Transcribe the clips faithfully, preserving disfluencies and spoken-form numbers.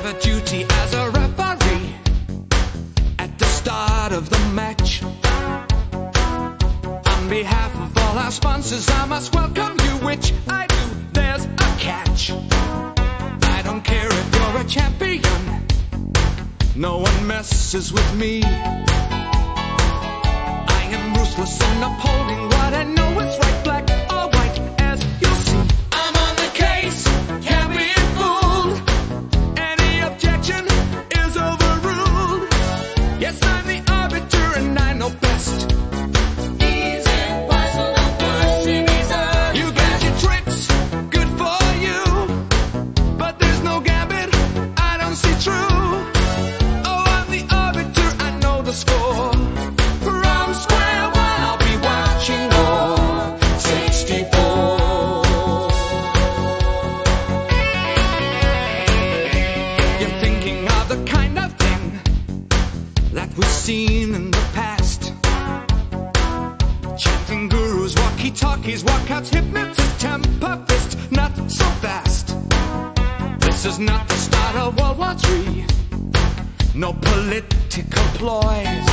a duty as a referee at the start of the match. On behalf of all our sponsors, I must welcome you, which I do. There's a catch. I don't care if you're a champion, no one messes with me. I am ruthless in upholding what I know is right, black or white, as you'll see. I'm on the case, can't be fooled. Any objection is overruled. Yes, I'm the arbiter and I know best. Easy, puzzle, no pushing easy. You got your tricks, good for you, but there's no gambit, I don't see true. Oh, I'm the arbiter, I know the score. From square one, I'll be watching all sixty-four. You're thinking of the kind of thing that was seen in the past. Chanting gurus, walkie-talkies, walkouts, hypnotists, temper fist, not so fast. This is not the start of World War Three. No political ploys.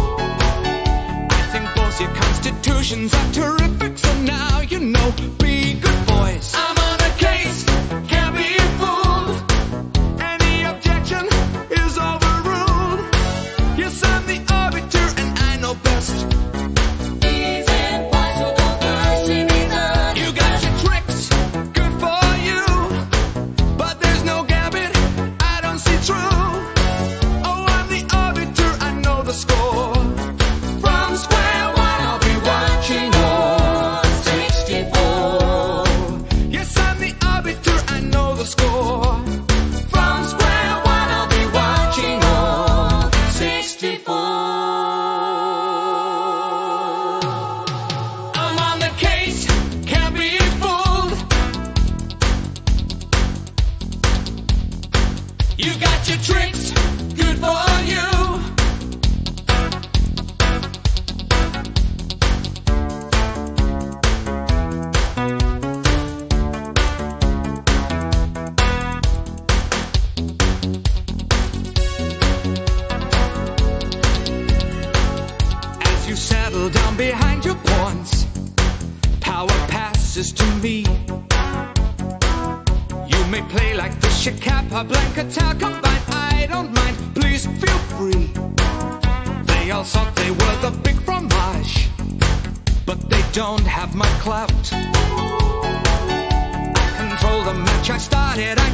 I think both your constitutions are terrific, so now you know, be good boys. I'm on the case, can't be fooled. Any objection is overruled. Yes, I'm the arbiter and I know best. Easy, puzzle, no pushing easy. You got your tricks, good for you, but there's no gambit, I don't see true. Oh, I'm the arbiter, I know the score. From square one, I'll be watching all sixty-four. Yes, I'm the arbiter, I know the score. From square one, I'll be watching all sixty-four. I'm on the case, can't be fooled. You got your tricks, good for you. As you settle down behind your pawns, power passes to me. You may play like Fisher, Capablanca, Tal combined, I don't mind, please feel free. They all thought they were the big fromage, but they don't have my clout. I control the match, I started,